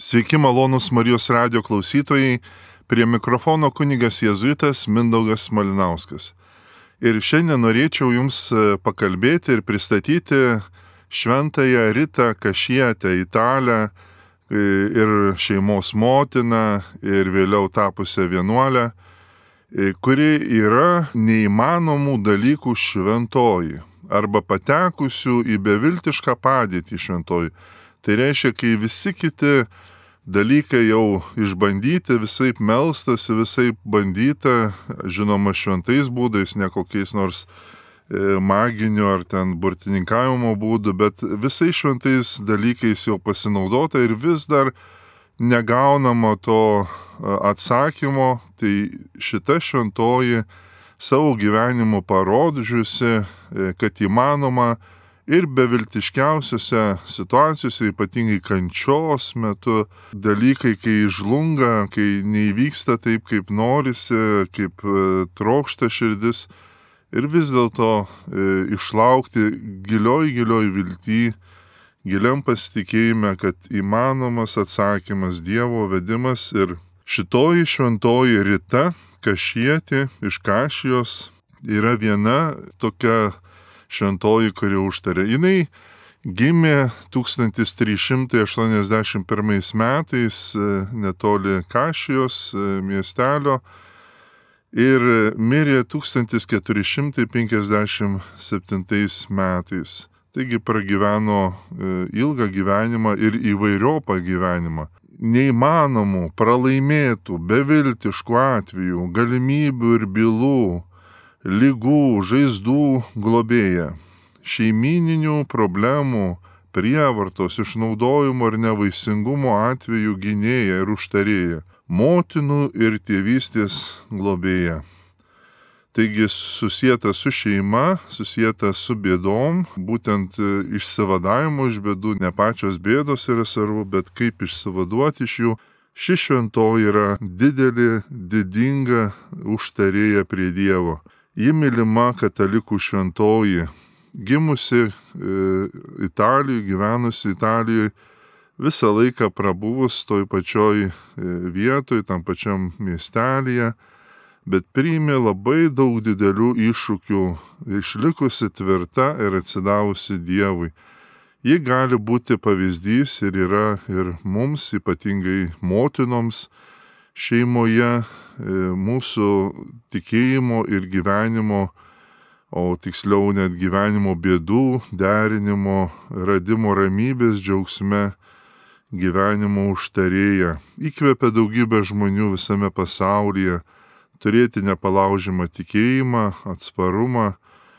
Sveiki malonūs Marijos radijo klausytojai, prie mikrofono kunigas jėzuitas Mindaugas Malinauskas. Ir šiandien norėčiau Jums pakalbėti ir pristatyti šventąją Ritą Kašietę, italę ir šeimos motiną ir vėliau tapusią vienuolę, kuri yra neįmanomų dalykų šventoji arba patekusių į beviltišką padėtį šventoji. Tai reiškia, kai visi kiti dalykai jau išbandyti, visaip melstasi, visaip bandyta, žinoma, šventais būdais, ne kokiais nors maginiu ar ten burtininkavimo būdu, bet visais šventais dalykais jau pasinaudota ir vis dar negaunama to atsakymo. Tai šita šventoji savo gyvenimu parodžiusi, kad įmanoma ir beviltiškiausiose situacijose, ypatingai kančios metu, dalykai, kai žlunga, kai neįvyksta taip, kaip norisi, kaip trokšta širdis, ir vis dėlto išlaukti gilioj vilty, giliam pasitikėjime, kad įmanomas atsakymas, Dievo vedimas. Ir šitoji šventoji Rita Kašietė iš Kašijos yra viena tokia šventoji, kuri užtarė. Jinai gimė 1381 metais netoli Kašijos miestelio ir mirė 1457 metais. Taigi pragyveno ilgą gyvenimą ir įvairiopą gyvenimą. Neįmanomų, pralaimėtų, beviltiškų atvejų, galimybių ir bylų, ligų, žaizdų globėja, šeimyninių problemų, prievartos, išnaudojimo ir nevaisingumo atvejų gynėja ir užtarėja, motinų ir tėvystės globėja. Taigi susieta su šeima, susieta su bėdom, būtent išsivadavimo iš bėdų, ne pačios bėdos yra svarbu, bet kaip išsivaduoti iš jų. Ši šventoji yra didelė, didinga užtarėja prie Dievo. Ji mylima katalikų šventoji, gimusi Italijoje, gyvenusi Italijoje, visą laiką prabuvus toj pačioj vietoj, tam pačiam miestelyje, bet priėmė labai daug didelių iššūkių, išlikusi tvirta ir atsidavusi Dievui. Ji gali būti pavyzdys ir yra ir mums, ypatingai motinoms šeimoje, mūsų tikėjimo ir gyvenimo, o tiksliau net gyvenimo bėdų, derinimo, radimo ramybės džiaugsme, gyvenimo užtarėja. Įkvepia daugybę žmonių visame pasaulyje turėti nepalaužiamą tikėjimą, atsparumą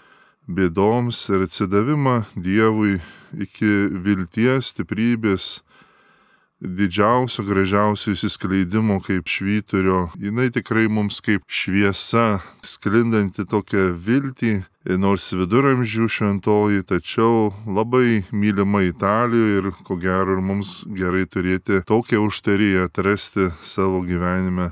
bėdoms ir atsidavimą Dievui iki vilties, stiprybės, didžiausio, gražiausio įsiskleidimo kaip švyturio. Jinai tikrai mums kaip šviesa, sklindanti tokią viltį, nors viduramžių šventoji, tačiau labai mylima Italijoje ir ko gero ir mums gerai turėti tokią užtarėją, atrasti savo gyvenime.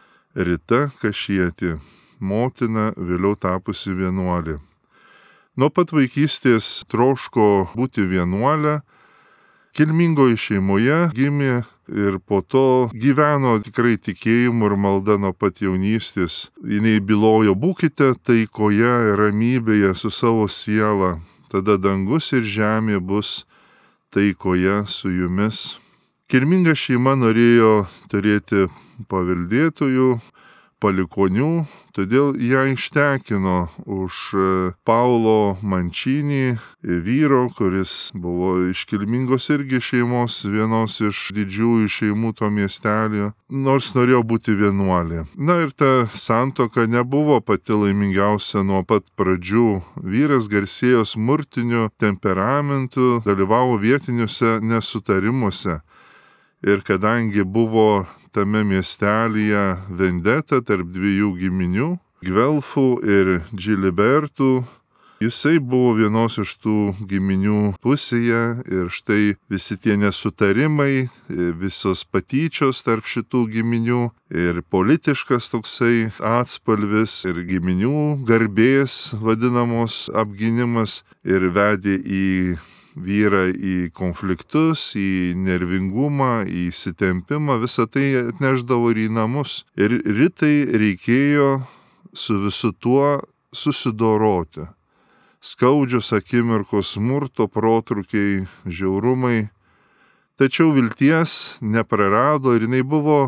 Rita Kašietė, motina, vėliau tapusi vienuolė. Nuo pat vaikystės troško būti vienuolė, kilmingoje šeimoje gimė ir po to gyveno tikrai tikėjimu ir malda nuo pat jaunystės. Jinai bylojo: būkite taikoje ir ramybėje su savo siela, tada dangus ir žemė bus taikoje su jumis. Kilminga šeima norėjo turėti paveldėtojų, palikonių, todėl ją ištekino už Paulo Mančinį, vyro, kuris buvo iš kilmingos irgi šeimos, vienos iš didžiųjų šeimų to miestelio, nors norėjo būti vienuolė. Na ir ta santuoka nebuvo pati laimingiausia nuo pat pradžių. Vyras garsėjo smurtiniu temperamentu, dalyvavo vietiniuose nesutarimuose. Ir kadangi buvo tame miestelyje vendeta tarp dviejų giminių, Gvelfų ir Džilibertų, jisai buvo vienos iš tų giminių pusėje ir štai visi tie nesutarimai, visos patyčios tarp šitų giminių ir politiškas toksai atspalvis ir giminių garbės vadinamos apgynimas ir vedė į vyrą į konfliktus, į nervingumą, į įsitempimą, visą tai atneždavo ir į namus. Ir Ritai reikėjo su visu tuo susidoroti. Skaudžios akimirkos, smurto protrukiai, žiaurumai. Tačiau vilties neprarado ir jinai buvo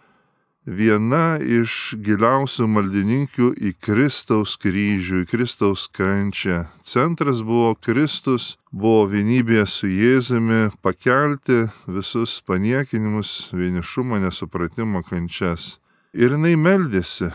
viena iš giliausių maldininkių į Kristaus kryžių, į Kristaus kančią. Centras buvo Kristus, buvo vienybėje su Jėzumi pakelti visus paniekinimus, vienišumą, nesupratimą, kančias. Ir jinai meldėsi,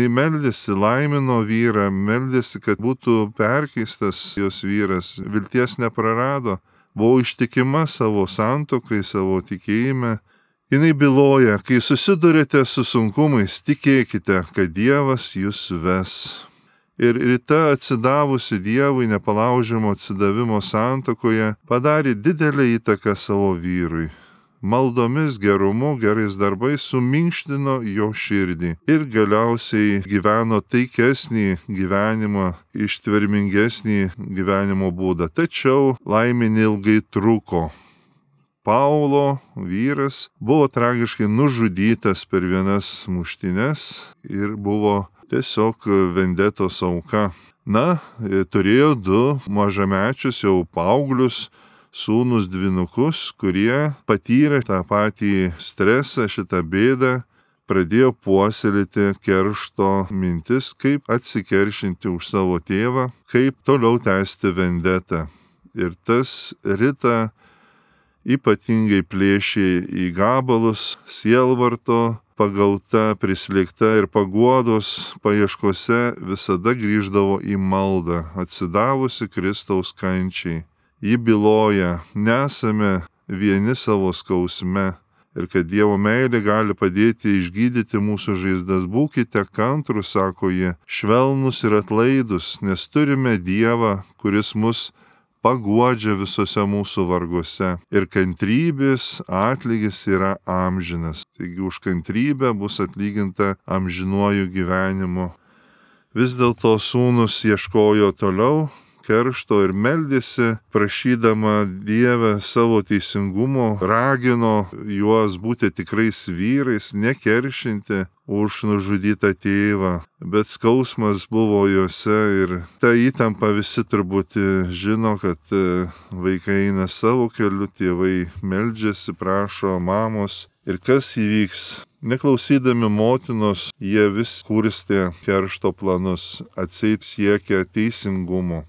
laimino vyrą, meldėsi, kad būtų perkeistas jos vyras, vilties neprarado, buvo ištikima savo santuokai, savo tikėjime. Jinai byloja, kai susidurite su sunkumais, tikėkite, kad Dievas jūs ves. Ir Rita, atsidavusi Dievui nepalaužiamo atsidavimo santuokoje, padarė didelę įtaką savo vyrui. Maldomis, gerumu, gerais darbais suminkštino jo širdį ir galiausiai gyveno taikesnį gyvenimą, ištvermingesnį gyvenimo būdą. Tačiau laimė neilgai truko. Paulo vyras buvo tragiškai nužudytas per vienas muštynes ir buvo tiesiog vendetos auka. Turėjo 2 mažamečius jau paauglius sūnus dvynukus, kurie patyrė tą patį stresą, šitą bėdą, pradėjo puoselėti keršto mintis, kaip atsikeršinti už savo tėvą, kaip toliau tęsti vendetą. Ir tas Rita ypatingai plėšė į gabalus, sielvarto, pagauta, prislėgta ir paguodos paieškose visada grįždavo į maldą, atsidavusi Kristaus kančiai. Ji byloja, nesame vieni savo skausme ir kad Dievo meilė gali padėti išgydyti mūsų žaizdas. Būkite kantrūs, sako ji, švelnus ir atlaidus, nes turime Dievą, kuris mus paguodžia visose mūsų varguose. Ir kantrybės atlygis yra amžinas. Taigi už kantrybę bus atlyginta amžinuoju gyvenimu. Vis dėlto sūnus ieškojo toliau keršto ir meldėsi, prašydama Dievę savo teisingumo, ragino juos būti tikrais vyrais, nekeršinti už nužudytą tėvą. Bet skausmas buvo juose ir ta įtampa visi turbūt žino, kad vaikai eina savo keliu, tėvai meldžiasi, prašo mamos. Ir kas įvyks? Neklausydami motinos, jie vis kurstė keršto planus, atseit siekia teisingumo.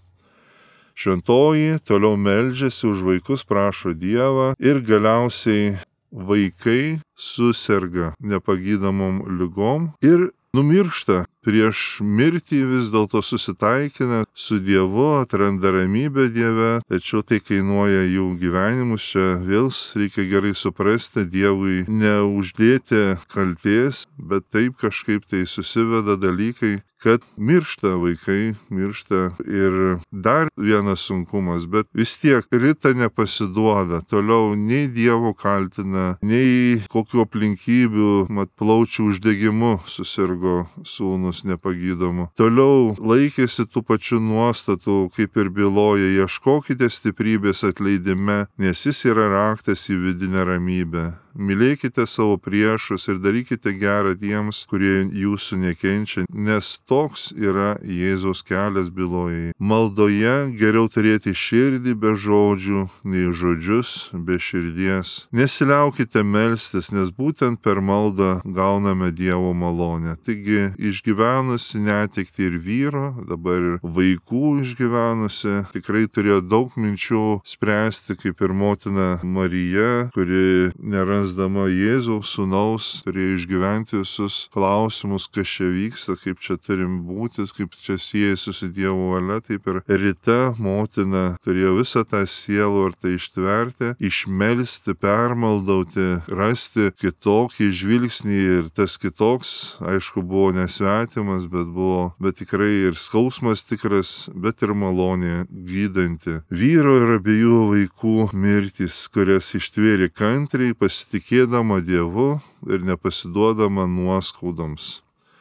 Šventoji toliau meldžiasi už vaikus, prašo Dievą ir galiausiai vaikai suserga nepagydomom ligom ir numiršta. Prieš mirtį vis dėlto susitaikina su Dievu, atranda ramybę Dieve, tačiau tai kainuoja jų gyvenimus. Čia vėl reikia gerai suprasti, Dievui neuždėti kaltės, bet taip kažkaip tai susiveda dalykai, kad miršta vaikai, miršta. Ir dar vienas sunkumas, bet vis tiek Rita nepasiduoda, toliau nei Dievo kaltina, nei kokiu aplinkybių, plaučių uždegimu susirgo sūnus nepagydomu. Toliau laikėsi tų pačių nuostatų, kaip ir byloja, ieškokite stiprybės atleidime, nes jis yra raktas į vidinę ramybę. Mylėkite savo priešus ir darykite gerą tiems, kurie jūsų nekenčia, nes toks yra Jėzaus kelias, byloja. Maldoje geriau turėti širdį be žodžių, nei žodžius be širdies. Nesiliaukite melstis, nes būtent per maldą gauname Dievo malonę. Taigi, išgyvenusi netekti ir vyro, dabar ir vaikų išgyvenusi, tikrai turėjo daug minčių spręsti, kaip ir motina Marija, kuri nerasdama Jėzaus sūnaus turėjo išgyventi visus klausimus, kas čia vyksta, kaip čia turim būti, kaip čia siejasi su Dievo valia. Taip ir Rita, motina, turėjo visą tą sielvartą ištverti, išmelsti, permaldauti, rasti kitokį žvilgsnį ir tas kitoks, aišku, buvo nesvetimas, bet tikrai ir skausmas tikras, bet ir malonė gydanti. Vyro ir abiejų vaikų mirtis, kurias ištvėrė kantriai, pasitikėdama Dievu ir nepasiduodama nuoskaudoms.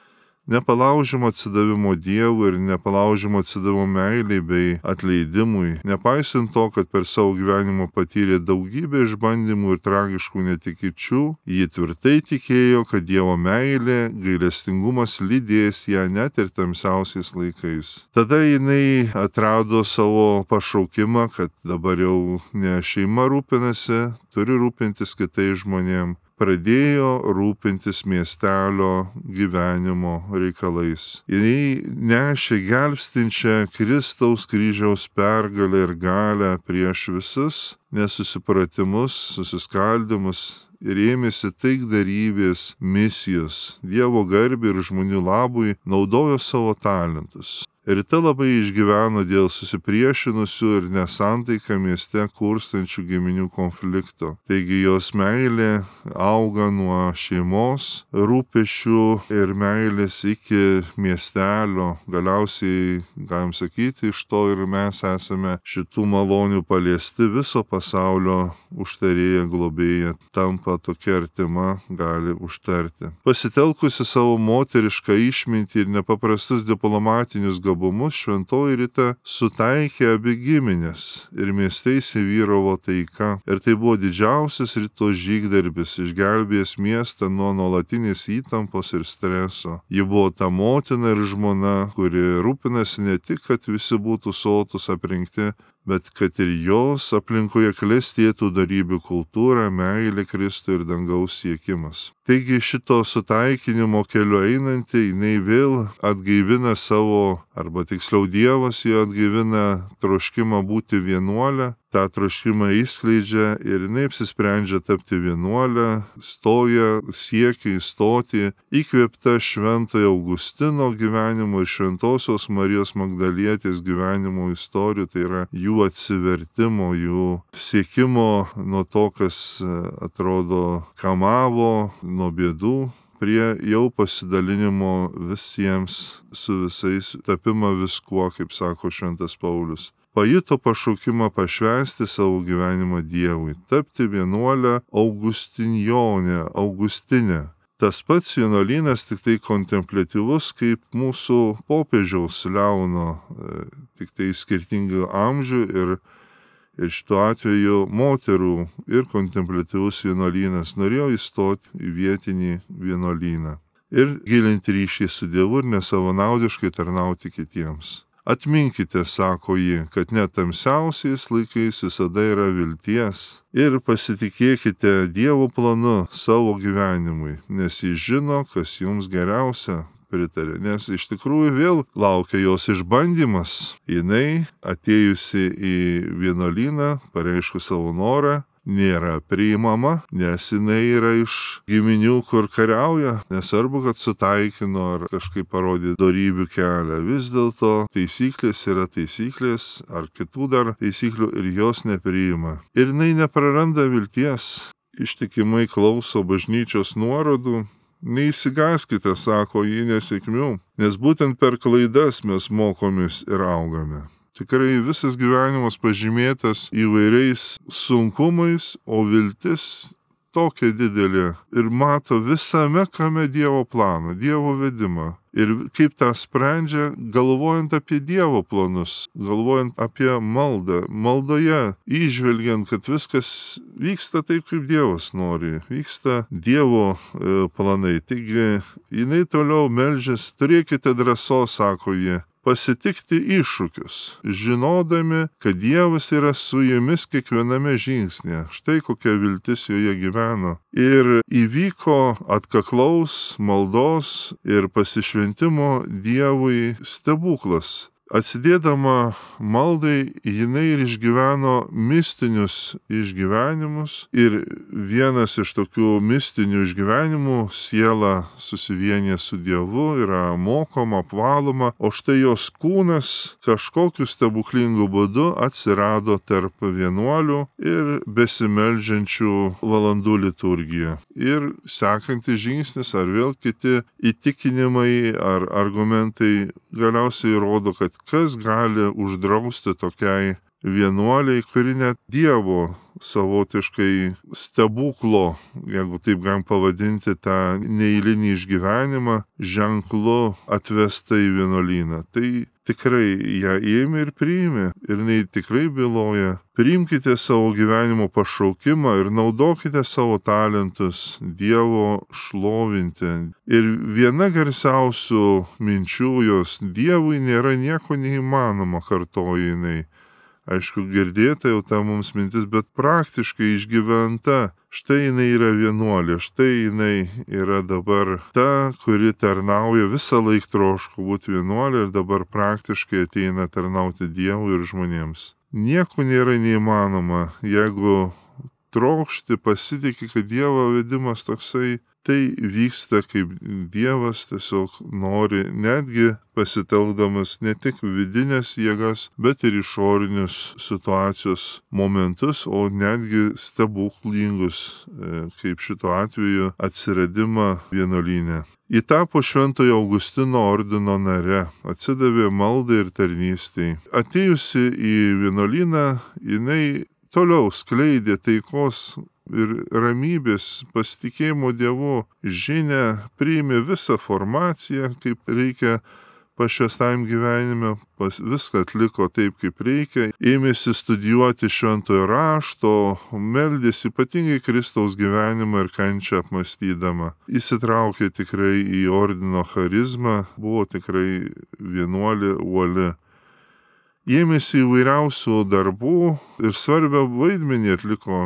nepalaužiamo atsidavimo Dievui ir nepalaužiamo atsidavimo meiliai bei atleidimui, nepaisant to, kad per savo gyvenimą patyrė daugybę išbandymų ir tragiškų netikėčių, ji tvirtai tikėjo, kad Dievo meilė, gailestingumas lydės ją net ir tamsiausiais laikais. Tada jinai atrado savo pašaukimą, kad dabar jau ne šeima rūpinasi, turi rūpintis kitais žmonėms. Pradėjo rūpintis miestelio gyvenimo reikalais. Jis nešė gelbstinčią Kristaus kryžiaus pergalę ir galę prieš visus nesusipratimus, susiskaldimus ir ėmėsi taikdarybės misijos. Dievo garbei ir žmonių labui naudojo savo talentus. Rita labai išgyveno dėl susipriešinusių ir nesantaiką mieste kurstančių giminių konflikto. Taigi jos meilė auga nuo šeimos rūpesčių ir meilės iki miestelio. Galiausiai, galim sakyti, iš to ir mes esame šitų malonių paliesti, viso pasaulio užtarėja, globėja, tampa tokia artima, gali užtarti. Pasitelkusi savo moterišką išmintį ir nepaprastus diplomatinius gabumus, šventoji Rita sutaikė abi giminės ir mieste įsivyravo taika. Ir tai buvo didžiausias Ritos žygdarbis, išgelbėjęs miestą nuo nuolatinės įtampos ir streso. Ji buvo ta motina ir žmona, kuri rūpinasi ne tik, kad visi būtų sotus aprinkti, bet kad ir jos aplinkoje klestėtų darybių kultūra, meilė Kristui ir dangaus siekimas. Taigi šito sutaikinimo keliu einanti, jinai vėl atgaivina savo, arba tiksliau Dievas jo atgaivina troškimą būti vienuolę, tą troškimą išskleidžia ir jinai apsisprendžia tapti vienuolę, siekia įstoti, įkvėpta šventojo Augustino gyvenimo ir šventosios Marijos Magdalietės gyvenimo istorijų, tai yra jų atsivertimo, jų siekimo nuo to, kas atrodo kamavo, nuo bėdų, prie jau pasidalinimo visiems su visais, tapimą viskuo, kaip sako šventas Paulius. Pajuto pašaukimą pašvęsti savo gyvenimą Dievui, tapti vienuolę Augustinę. Tas pats vienuolynas, tik tai kontempliatyvus, kaip mūsų popiežiaus Leono, tik tai skirtingų amžių ir šituo atveju moterų ir kontempliatyvus vienuolynas norėjo įstoti į vietinį vienuolyną ir gilinti ryšį su Dievu ir nesavanaudiškai tarnauti kitiems. Atminkite, sako ji, kad net tamsiausiais laikais visada yra vilties ir pasitikėkite Dievo planu savo gyvenimui, nes Jis žino, kas jums geriausia. Pritarė, nes iš tikrųjų vėl laukia jos išbandymas. Jinai, atėjusi į vienuolyną, pareiškė savo norą, nėra priimama, nes jinai yra iš giminių, kur kariauja, nesvarbu, kad sutaikino ar kažkaip parodė dorybių kelią. Vis dėlto taisyklės yra taisyklės, ar kitų dar taisyklių ir jos nepriima. Ir jinai nepraranda vilties, ištikimai klauso bažnyčios nuorodų. Neįsigaskite, sako ji, nesėkmių, nes būtent per klaidas mes mokomės ir augame. Tikrai visas gyvenimas pažymėtas įvairiais sunkumais, o viltis tokia didelė ir mato visame kame Dievo planą, Dievo vedimą. Ir kaip tą sprendžia, galvojant apie Dievo planus, galvojant apie maldą, maldoje, įžvelgiant, kad viskas vyksta taip, kaip Dievas nori, vyksta Dievo planai. Taigi, jinai toliau meldžiasi, turėkite drąsos, sako ji, pasitikti iššūkius, žinodami, kad Dievas yra su jumis kiekviename žingsnėje. Štai kokia viltis joje gyveno. Ir įvyko atkaklaus maldos ir pasišventimo Dievui stebuklas. Atsidėdama maldai, jinai ir išgyveno mistinius išgyvenimus ir vienas iš tokių mistinių išgyvenimų, siela susivienė su Dievu, yra mokoma, apvaloma, o štai jos kūnas kažkokiu stebuklingu būdu atsirado tarp vienuolių ir besimeldžiančių valandų liturgiją. Ir sekantis žingsnis ar vėl kiti įtikinimai ar argumentai galiausiai rodo, kad kas gali uždrausti tokiai vienuoliai, kuri net Dievo savotiškai stebuklo, jeigu taip galim pavadinti tą neeilinį išgyvenimą, ženklu atvesta į vienuolyną. Tai tikrai ją ėmė ir priėmė. Ir jinai tikrai byloja: priimkite savo gyvenimo pašaukimą ir naudokite savo talentus Dievo šlovinti. Ir viena garsiausių minčių jos: Dievui nėra nieko neįmanoma, kartoja jinai. Aišku, girdėta jau ta mums mintis, bet praktiškai išgyventa. Štai jinai yra vienuolė, štai jinai yra dabar ta, kuri tarnauja, visą laiką troško būti vienuolė ir dabar praktiškai ateina tarnauti Dievui ir žmonėms. Nieko nėra neįmanoma, jeigu trokšti, pasitikė, kad Dievo vedimas toksai, tai vyksta, kaip Dievas tiesiog nori, netgi pasitelkdamas ne tik vidinės jėgas, bet ir išorinius situacijos momentus, o netgi stebuklingus, kaip šituo atveju atsiradimą vienuolyne. Ji tapo Šventojo Augustino ordino nare, atsidavė maldai ir tarnystei. Atėjusi į vienuolyną, jinai toliau skleidė taikos ir ramybės, pasitikėjimo Dievu žinią, priėmė visą formaciją, kaip reikia pašvęstajam gyvenime, viską atliko taip, kaip reikia, ėmėsi studijuoti šventojo rašto, meldėsi ypatingai Kristaus gyvenimą ir kančią apmąstydama. Įsitraukė tikrai į ordino charizmą, buvo tikrai vienuolė uoli. Ėmėsi įvairiausių darbų ir svarbią vaidmenį atliko.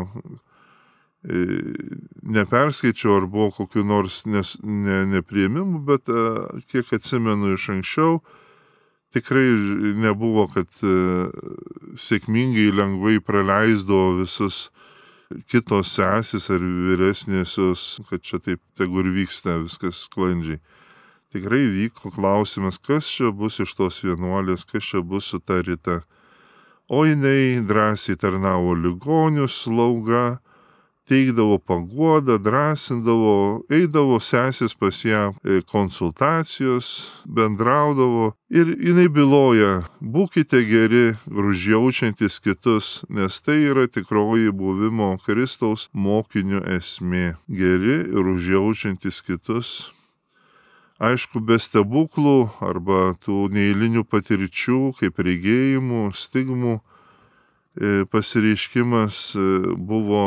Neperskaičiau, ar buvo kokiu nors nepriėmimu, bet kiek atsimenu iš anksčiau, tikrai nebuvo, kad sėkmingai lengvai praleisdavo visus kitos sesės ar vyresnėsios, kad čia taip tegu ir vyksta viskas sklandžiai. Tikrai vyko klausimas, kas čia bus iš tos vienuolės, kas čia bus su ta Rita. O jinai drąsiai tarnavo ligonių slauga, teikdavo paguodą, drąsindavo, eidavo sesės pas ją konsultacijos, bendraudavo ir jinai byloja: būkite geri, užjaučiantis kitus, nes tai yra tikroji buvimo Kristaus mokinių esmė. Geri ir užjaučiantis kitus. Aišku, be stebuklų arba tų neeilinių patirčių, kaip regėjimų, stigmų, pasireiškimas buvo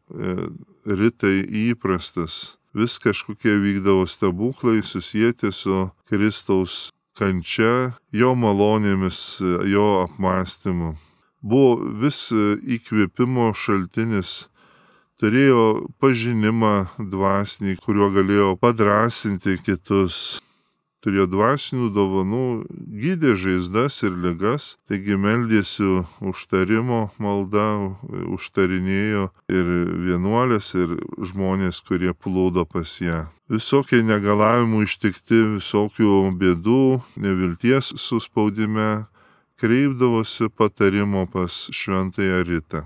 Ritai įprastas. Vis kažkokie vykdavo stebuklai susijęti su Kristaus kančia, jo malonėmis, jo apmąstymu. Buvo vis įkvėpimo šaltinis. Turėjo pažinimą dvasinį, kuriuo galėjo padrąsinti kitus. Turėjo dvasinių dovanų, gydė žaizdas ir ligas, taigi meldėsi užtarimo malda, užtarinėjo ir vienuolės, ir žmonės, kurie plūdo pas ją. Visokie negalavimų ištikti, visokių bėdų, nevilties suspaudime, kreipdavosi patarimo pas Šventąją Ritą.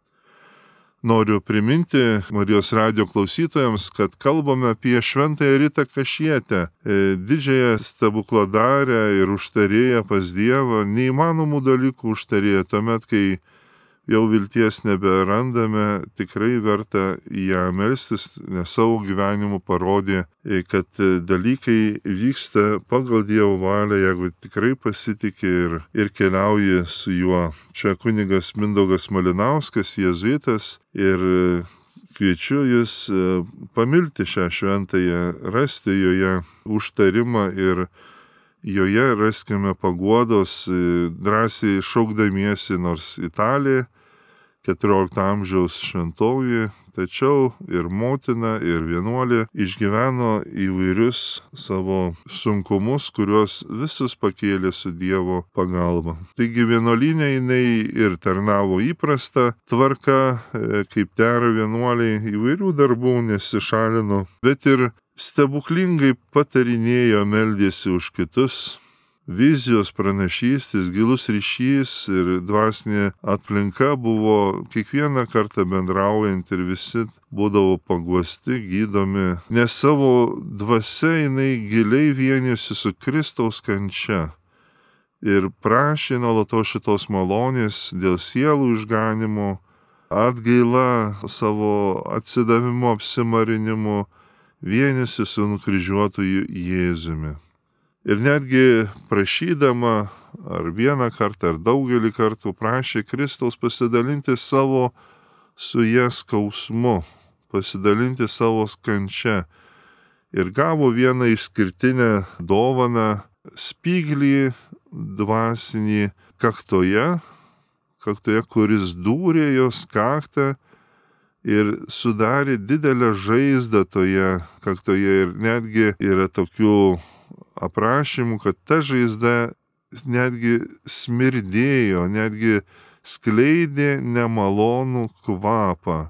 Noriu priminti Marijos radijo klausytojams, kad kalbame apie Šventąją Ritą Kašietę, didžiąją stebukladarę ir užtarėją pas Dievą, neįmanomų dalykų užtarėją. Tuomet, kai jau vilties neberandame, tikrai verta į ją melstis, nes savo gyvenimu parodė, kad dalykai vyksta pagal Dievo valią, jeigu tikrai pasitikė ir keliauji su juo. Čia kunigas Mindaugas Malinauskas, jėzuitas, ir kviečiu jus pamilti šią šventąją, rasti joje užtarimą ir joje raskime paguodos, drąsiai šaukdamiesi, nors Italija 14 amžiaus šventoji, tačiau ir motina, ir vienuolė išgyveno įvairius savo sunkumus, kuriuos visus pakėlė su Dievo pagalba. Taigi vienuolinė jinai ir tarnavo įprasta tvarka, kaip dera vienuoliai, įvairių darbų nesišalino, bet ir stebuklingai patarinėjo, meldėsi už kitus. Vizijos, pranašystės, gilus ryšys ir dvasinė aplinka buvo kiekvieną kartą bendraujant ir visi būdavo paguosti, gydomi, nes savo dvasia jinai giliai vienėsi su Kristaus kančia. ir prašė nuolatos šitos malonės dėl sielų išganimo, atgaila savo atsidavimo apsimarinimu, vienisi su nukryžiuotu Jėzumi. Ir netgi prašydama, ar vieną kartą, ar daugelį kartų prašė Kristaus pasidalinti savo su jie skausmu, pasidalinti savo kančia. Ir gavo vieną išskirtinę dovaną spyglį dvasinį kaktoje, kuris dūrė jos kaktą ir sudarė didelę žaizdą toje kaktoje. Ir netgi yra tokių aprašymų, kad ta žaizda netgi smirdėjo, netgi skleidė nemalonų kvapą.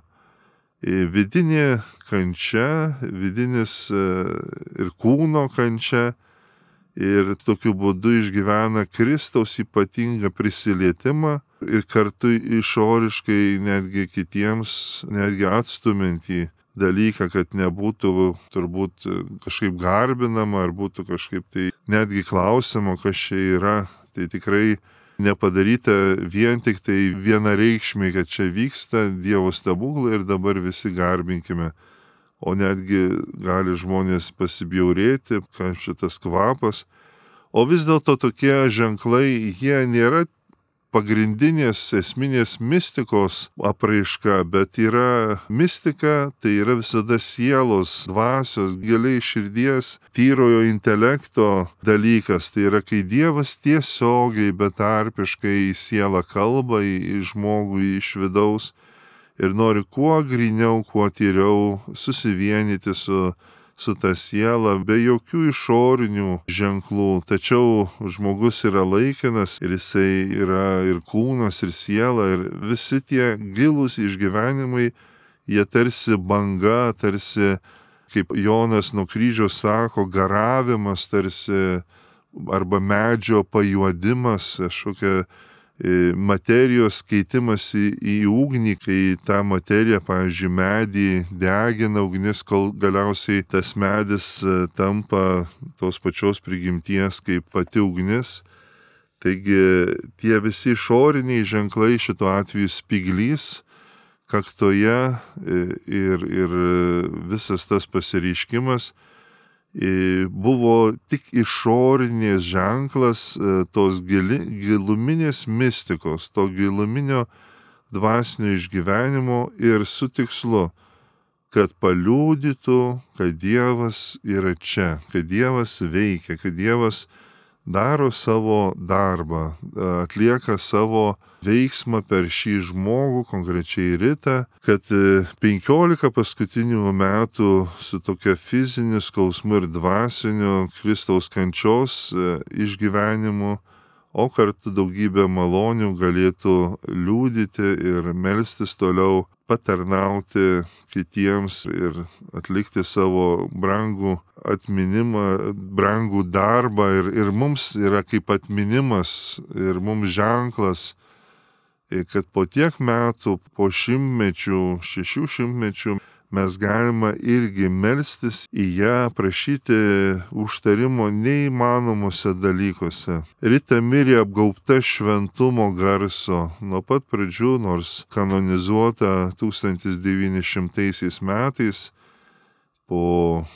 Vidinė kančia, vidinis ir kūno kančia, ir tokiu būdu išgyvena Kristaus ypatingą prisilietimą ir kartu išoriškai netgi kitiems, netgi atstumiantį dalyką, kad nebūtų turbūt kažkaip garbinama, ar būtų kažkaip tai netgi klausimo, kas čia yra. Tai tikrai nepadaryta vien tik tai vienareikšmiai, kad čia vyksta Dievo stebuklai ir dabar visi garbinkime. O netgi gali žmonės pasibjaurėti, kad šitas kvapas. O vis dėlto tokie ženklai, jie nėra pagrindinės esminės mistikos apraiška, bet yra mistika, tai yra visada sielos, dvasios, giliai širdies, tyrojo intelekto dalykas. Tai yra, kai Dievas tiesiogiai, betarpiškai į sielą kalba, į žmogų iš vidaus ir nori kuo gryniau, kuo tyriau susivienyti su ta siela, be jokių išorinių ženklų. Tačiau žmogus yra laikinas ir jisai yra ir kūnas, ir siela, ir visi tie gilūs išgyvenimai, jie tarsi banga, tarsi, kaip Jonas nuo kryžiaus sako, garavimas tarsi, arba medžio pajuodimas, kažkokia materijos keitimas į ugnį, kai tą materiją, pavyzdžiui, medį degina ugnis, kol galiausiai tas medis tampa tos pačios prigimties kaip pati ugnis. Taigi tie visi išoriniai ženklai, šituo atveju spyglys kaktoje ir visas tas pasireiškimas buvo tik išorinės ženklas tos giluminės mistikos, to giluminio dvasinio išgyvenimo ir su tikslu, kad paliudytų, kad Dievas yra čia, kad Dievas veikia, kad Dievas daro savo darbą, atlieka savo veiksmą per šį žmogų, konkrečiai Ritą, kad 15 paskutinių metų su tokia fiziniu skausmu ir dvasiniu Kristaus kančios išgyvenimu, o kartu daugybę malonių galėtų liudyti ir melstis toliau, patarnauti kitiems ir atlikti savo brangų atminimą, brangų darbą ir mums yra kaip atminimas ir mums ženklas, kad po tiek metų, po šimtmečių, 6 šimtmečių mes galime irgi melstis į ją, prašyti užtarimo neįmanomuose dalykuose. Rita mirė apgaubta šventumo garso nuo pat pradžių, nors kanonizuota 1900 metais, po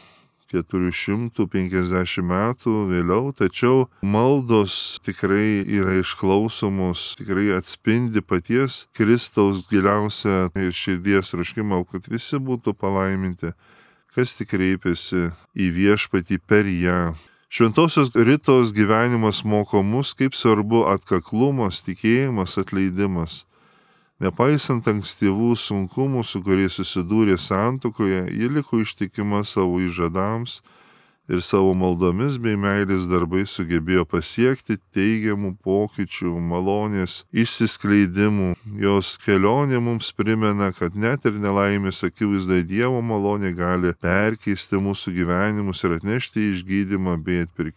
450 metų vėliau, tačiau maldos tikrai yra išklausomos, tikrai atspindi paties Kristaus giliausią ir širdies troškimą, kad visi būtų palaiminti, kas tik kreipiasi į viešpatį per ją. Šventosios Ritos gyvenimas moko mus, kaip svarbu atkaklumas, tikėjimas, atleidimas. Nepaisant ankstyvų sunkumų, su kuriais susidūrė santuokoje, ji liko ištikima savo įžadams ir savo maldomis bei meilės darbais sugebėjo pasiekti teigiamų pokyčių, malonės, išsiskleidimų. Jos kelionė mums primena, kad net ir nelaimės akivaizdoje Dievo malonė gali perkeisti mūsų gyvenimus ir atnešti išgydymą bei atpirkimą.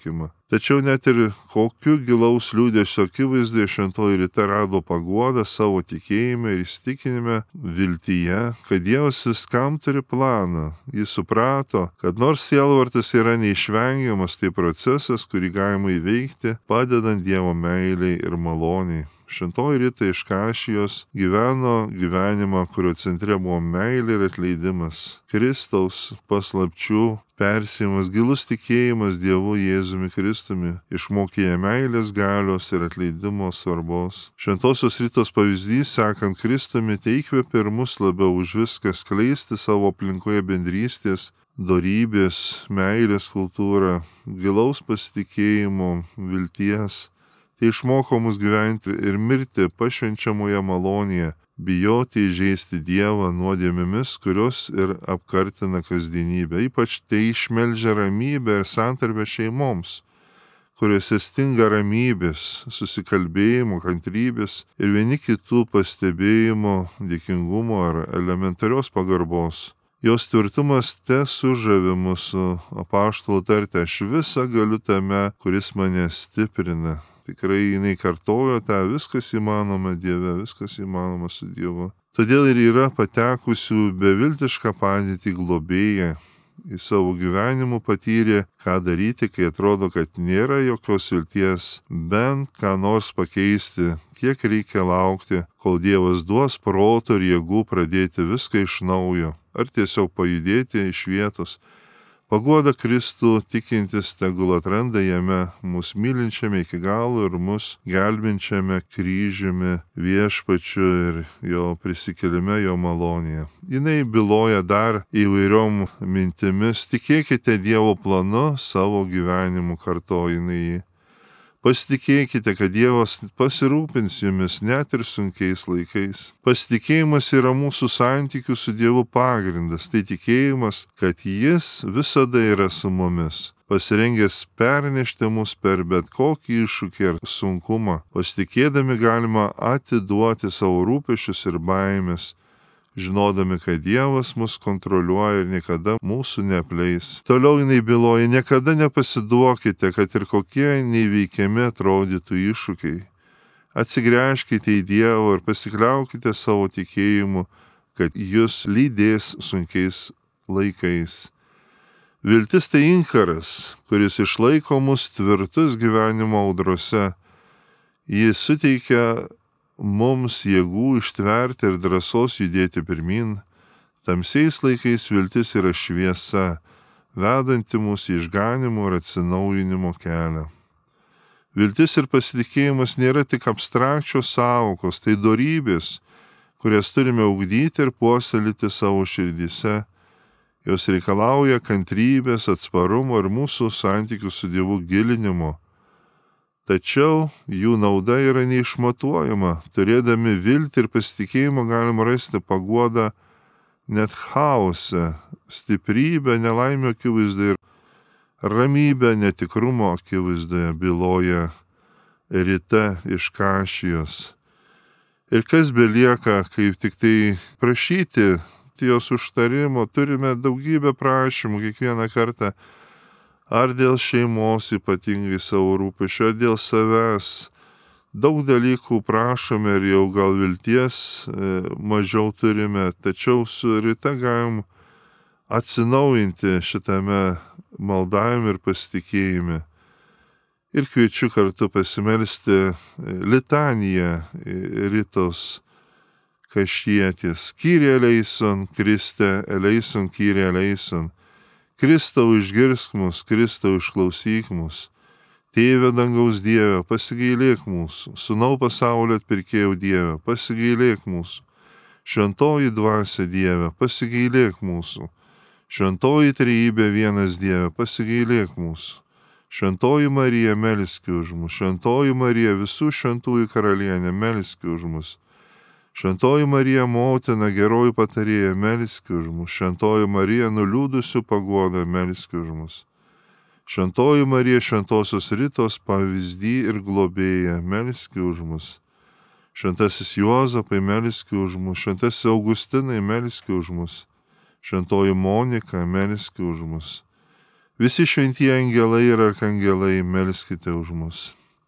Tačiau net ir kokiu gilaus liūdėsio akivaizdoje šventoji Rita rado paguodą savo tikėjime ir įsitikinime, viltyje, kad Dievas viskam turi planą. Jis suprato, kad nors sielvartas yra neišvengiamas, tai procesas, kurį galima įveikti, padedant Dievo meiliai ir maloniai. Šventoji Rita iš Kašijos gyveno gyvenimą, kurio centre buvo meilė ir atleidimas. Kristaus paslapčių persėjimas, gilus tikėjimas Dievu Jėzumi Kristumi išmokė ją meilės galios ir atleidimo svarbos. Šventosios Ritos pavyzdys, sekant Kristumi, įkvėpė ir mus labiau už viską skleisti savo aplinkoje bendrystės, dorybės, meilės kultūrą, gilaus pasitikėjimo, vilties. Tai išmoko mus gyventi ir mirti pašvenčiamoje malonėje, bijoti įžeisti Dievą nuodėmėmis, kurios ir apkartina kasdienybę. Ypač tai išmeldžia ramybę ir santarvę šeimoms, kuriuose stinga ramybės, susikalbėjimo, kantrybės ir vieni kitų pastebėjimo, dėkingumo ar elementarios pagarbos. Jos tvirtumas tesužavi mūsų apaštalų tarti, aš visą galiu tame, kuris mane stiprina. Tikrai jinai kartojo tą, viskas įmanoma Dieve, viskas įmanoma su Dievu. Todėl ir yra patekusių beviltišką padėtį globėja. Į savo gyvenimų patyrė, ką daryti, kai atrodo, kad nėra jokios vilties, bent ką nors pakeisti, kiek reikia laukti, kol Dievas duos proto ir jėgų pradėti viską iš naujo, ar tiesiog pajudėti iš vietos. Paguoda Kristų tikintis tegul atranda jame mus mylinčiame iki galo ir mus gelbinčiame kryžiumi viešpačiu ir jo prisikėlime, jo malonėje. Jinai byloja dar įvairiom mintimis, tikėkite Dievo planu savo gyvenimu, kartoja jinai. Pasitikėkite, kad Dievas pasirūpins jumis net ir sunkiais laikais. Pasitikėjimas yra mūsų santykių su Dievu pagrindas. Tai tikėjimas, kad Jis visada yra su mumis, pasirengęs pernešti mus per bet kokį iššūkį ar sunkumą. Pasitikėdami galima atiduoti savo rūpesčius ir baimės, žinodami, kad Dievas mus kontroliuoja ir niekada mūsų neapleis. Toliau jinai byloja, niekada nepasiduokite, kad ir kokie neįveikiami atrodytų iššūkiai. Atsigręžkite į Dievą ir pasikliaukite savo tikėjimu, kad jūs lydės sunkiais laikais. Viltis tai inkaras, kuris išlaiko mus tvirtus gyvenimo audrose. Jis suteikia mums jėgų ištverti ir drąsos judėti pirmin. Tamsiais laikais viltis yra šviesa, vedanti mus į išganimo ir atsinaujinimo kelią. Viltis ir pasitikėjimas nėra tik abstrakčios sąvokos, tai dorybės, kurias turime ugdyti ir puoselėti savo širdyse. Jos reikalauja kantrybės, atsparumo ir mūsų santykių su Dievu gilinimo. Tačiau jų nauda yra neišmatuojama. Turėdami viltį ir pasitikėjimą galima rasti paguodą net chaose, stiprybę nelaimio akivaizdoje ir ramybę netikrumo akivaizdoje, byloja Rita iš Kašijos. Ir kas belieka, kaip tik tai prašyti jos užtarimo, turime daugybę prašymų kiekvieną kartą. Ar dėl šeimos ypatingai savo rūpesčio, ar dėl savęs. Daug dalykų prašome ir jau gal vilties mažiau turime, tačiau su Rita galim atsinaujinti šitame maldavime ir pasitikėjime. Ir kviečiu kartu pasimelsti litaniją Ritos Kašietės. Kyrie eleison, Kriste eleison, Kyrie eleison. Kristau išgirsk mus, Kristau išklausyk mus. Tėve dangaus Dieve, pasigailėk mūsų. Sūnau pasaulio atpirkėjau Dieve, pasigailėk mūsų. Šventoji dvasia Dieve, pasigailėk mūsų. Šventoji trejybė vienas Dieve, pasigailėk mūsų. Šventoji Marija, melski už mus. Šventoji Marija, visų šventųjų karalienė, melski už mus. Šventoji Marija, motina, geroji patarėja, melski už mus. Šventoji Marija, nuliūdusių paguoda, melski už mus. Šventoji Marija, šventosios Ritos pavyzdį ir globėja, melski už mus. Šventasis Juozapai, melski už mus. Šventasis Augustinai, melski už mus. Šventoji Monika, melski už mus. Visi šventieji angelai ir arkangelai, melskite už mus.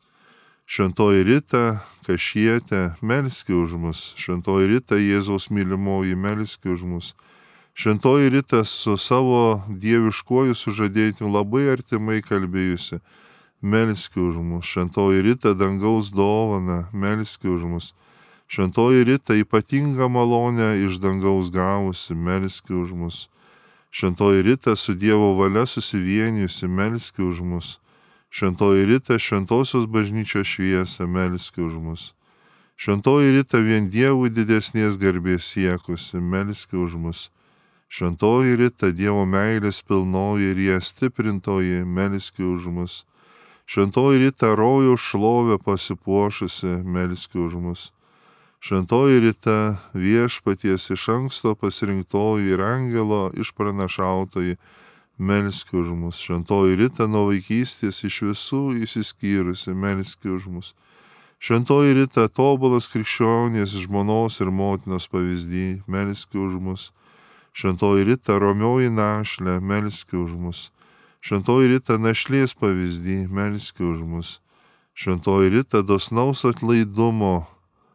Šventoji Rita Kašietė, melski už mus. Šventoji Rita Jėzaus mylimoji, melski už mus. Šventoji Rita su savo dieviškuoju sužadėtiniu labai artimai kalbėjusi, melski už mus. Šventoji Rita dangaus dovana, melski už mus. Šventoji Rita ypatingą malonę iš dangaus gavusi, melski už mus. Šventoji Rita su Dievo valia susivienijusi, melski už mus. Šventoji Rita šventosios bažnyčios šviesą, melski už mus. Šventoji Rita vien Dievui didesnės garbės siekusi, melski už mus. Šventoji Rita Dievo meilės pilnoji ir ją stiprintoji, melski už mus. Šventoji Rita rojaus šlovę pasipuošusi, melski už mus. Šventoji Rita viešpaties iš anksto pasirinktoji ir angelo išpranašautoji, melski už mus. Šventoji Rita nuo vaikystės iš visų išsiskyrusi, melski už mus. Šventoji Rita tobulas krikščionės žmonos ir motinos pavyzdį, melski už mus. Šventoji Rita romioji našlė, melski už mus. Šventoji Rita našlės pavyzdį, melski už mus. Šventoji Rita dosnaus atlaidumo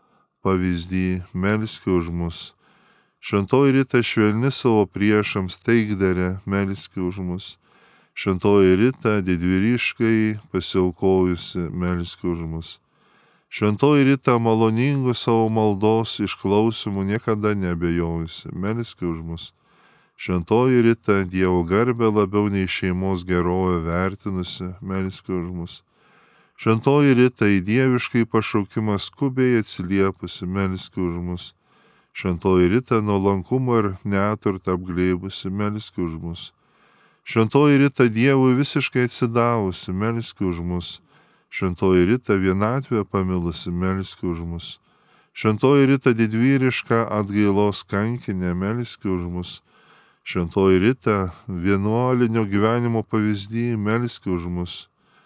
pavyzdį, melski už mus. Šventoji Rita švelni savo priešams taikdarė, melski už mus. Šventoji Rita didvyriškai pasiaukojusi, melski už mus. Šventoji Rita maloningų savo maldos išklausimų niekada nebejojusi, melski už mus. Šventoji Rita Dievo garbę labiau nei šeimos gerovę vertinusi, melski už mus. Šventoji Rita į dieviškai pašaukimą skubiai atsiliepusi, melski už mus. Šventoji Rita nuolankumo ir neturtą apglėbusi, melski už mus. Šventoji Rita Dievui visiškai atsidavusi, melski už mus. Šventoji Rita vienatvę pamilusi, melski už mus. Šventoji Rita didvyriška atgailos kankinė, melski už mus. Šventoji Rita vienuolinio gyvenimo pavyzdį, melski už mus.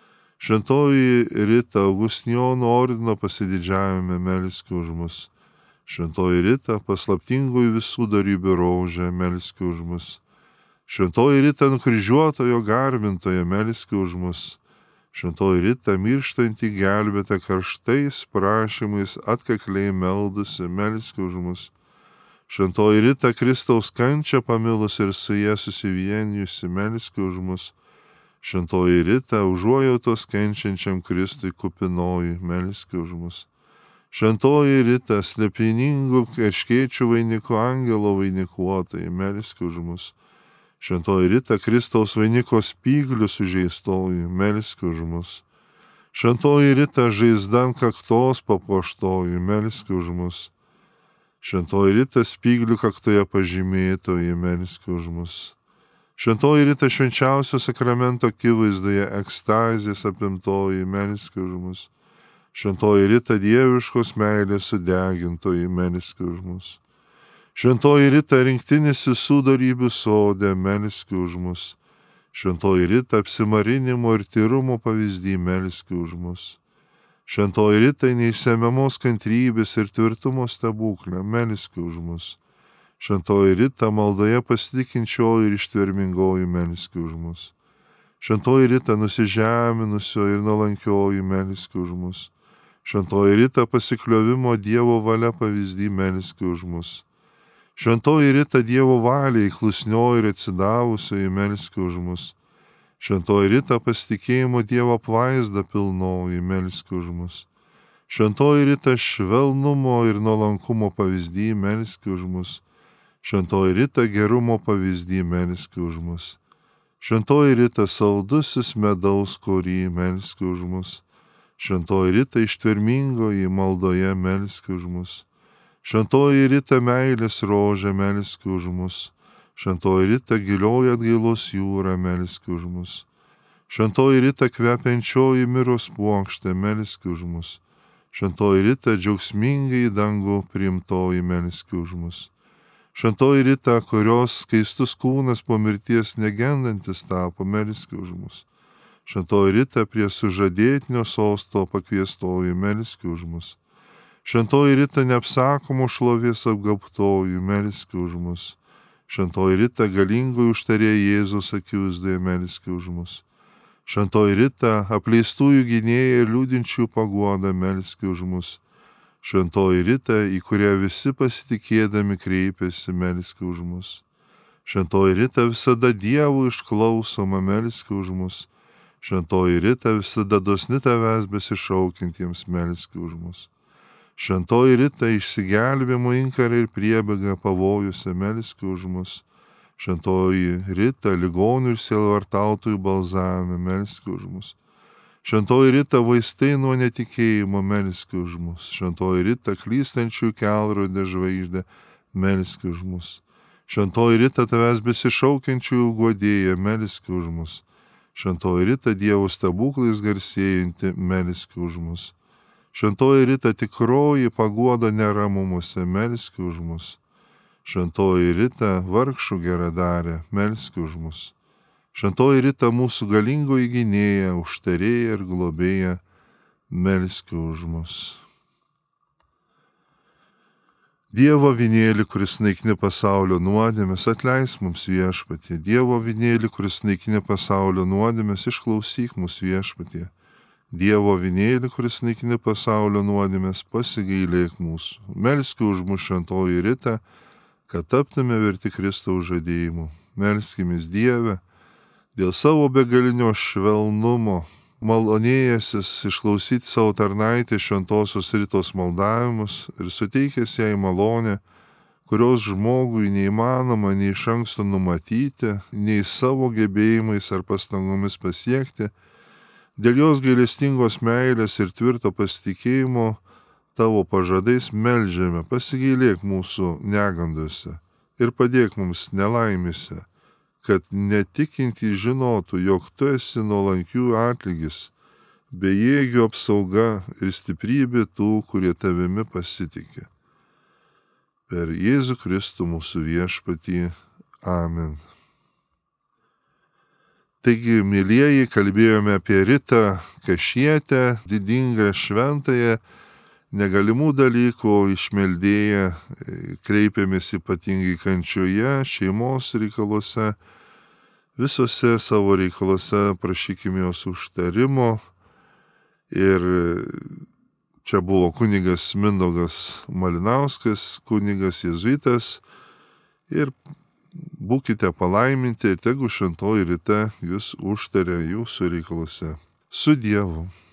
Šventoji Rita Augustinijonų ordino pasididžiavime, melski už mus. Šventoji Rita paslaptingųjų visų darybių rožė, melski už mus. Šventoji Rita nukryžiuotojo garbintoje, melski už mus. Šventoji Rita mirštanti gelbėta karštais prašymais atkakliai meldusi, melski už mus. Šventoji Rita Kristaus kančią pamilus ir su jie susivienijusi, melski už mus. Šventoji Rita užuojautos kenčiančiam Kristui kupinoji, melski už mus. Šventoji Rita slėpiningų erškėčių vainiko angelo vainikuotai, melski už mus. Šventoji Rita Kristaus vainiko spyglių sužeistoji, melski už mus. Šventoji Rita žaizdan kaktos papuoštoji, melski už mus. Šventoji Rita spyglių kaktoje pažymėtoji, melski už mus. Šventoji Rita švenčiausio sakramento akivaizdoje ekstazės apimtoji, melski už mus. Šventoji Rita dieviškos meilės sudegintoji, melski už mus. Šventoji Rita rinktinis visų darybių sode, melski už mus. Šventoji Rita apsimarinimo ir tyrumo pavyzdį, melski už mus. Šventoji Rita neišsemiamos kantrybės ir tvirtumo stebuklė, melski už mus. Šventoji Rita maldoje pasitikinčioji ir ištvermingoji, melski už mus. Šventoji Rita nusižeminusio ir nuolankioji, melski už mus. Šventoji Rita pasikliovimo Dievo valia pavyzdį, melski už mus. Šventoji Rita Dievo valiai klusnioji ir atsidavusioji, melski už mus. Šventoji Rita pasitikėjimo Dievo apvaizda pilnoji, melski už mus. Šventoji Rita švelnumo ir nuolankumo pavyzdį, melski už mus. Šventoji Rita gerumo pavyzdį, melski už mus. Šventoji Rita saldusis medaus korį, melski už mus. Šventoji Rita ištvermingoji maldoje, melski už mus. Šventoji Rita meilės rožė, melski už mus. Šventoji Rita gilioji atgailos jūra, melski už mus. Šventoji Rita kvepiančioji miros puokštė, melski už mus. Šventoji Rita džiaugsmingai į dangų priimtoji, melski už mus. Šventoji Rita, kurios skaistus kūnas po mirties negendantis tapo, melski už mus. Šventoji Rita prie sužadėtinio sosto pakviestoji, melski už mus. Šventoji Rita neapsakomų šlovės apgaubtoji, melski už mus. Šventoji Rita, galingoji užtarėja Jėzaus akivaizdoje, melski už mus. Šventoji Rita, apleistųjų gynėja ir liūdinčių paguoda, melski už mus. Šventoji Rita, į kurią visi pasitikėdami kreipiasi, melski už mus. Šventoji Rita, visada Dievo išklausoma, melski už mus. Šventoji Rita, visada dosni tavęs besišaukintiems, melski už mus. Šventoji Rita, išsigelbėjimo inkarą ir priebėgą pavojusią, melski už mus. Šventoji Rita, ligonių ir sielvartautojų balzavime, melski už mus. Šventoji Rita, vaistai nuo netikėjimo, melski už mus. Šventoji Rita, klystančių kelrodė žvaigždė, melski už mus. Šventoji Rita, tavęs besišaukiančių guodėja, melski už mus. Šventoji Rita, Dievo stebuklais garsėjanti, melski už mus. Šventoji Rita, tikroji paguoda neramumuose, melski už mus. Šventoji Rita, vargšų geradarė, melski už mus. Šventoji Rita, mūsų galingoji gynėja, užtarėja ir globėja, melski už mus. Dievo avinėli, kuris naikini pasaulio nuodėmes, atleisk mums Viešpatie. Dievo avinėli, kuris naikini pasaulio nuodėmes, išklausyk mus Viešpatie. Dievo avinėli, kuris naikini pasaulio nuodėmes, pasigailėk mūsų. Melski už mus, Šventoji Rita, kad taptume verti Kristaus žadėjimų. Melskimės Dieve, dėl savo begalinio švelnumo, malonėjęsis išklausyti savo tarnaitę Šventosios Ritos maldavimus ir suteikęs jai malonę, kurios žmogui neįmanoma nei iš anksto numatyti, nei savo gebėjimais ar pastangomis pasiekti, dėl jos gailestingos meilės ir tvirto pasitikėjimo tavo pažadais meldžiame, pasigailėk mūsų negandose ir padėk mums nelaimėse, kad netikintys žinotų, jog tu esi nuolankių atlygis, bejėgių apsauga ir stiprybė tų, kurie tavimi pasitikė. Per Jėzų Kristų mūsų Viešpatį. Amen. Taigi, mylieji, kalbėjome apie Ritą Kašietę, didingą šventąją, negalimų dalykų išmeldėję, kreipėmės ypatingai kančioje, šeimos reikaluose, visose savo reikaluose prašykime jos užtarimo. Ir čia buvo kunigas Mindaugas Malinauskas, kunigas jėzuitas, ir būkite palaiminti ir tegu Šventoji Rita jūs užtaria jūsų reikaluose. Su Dievu.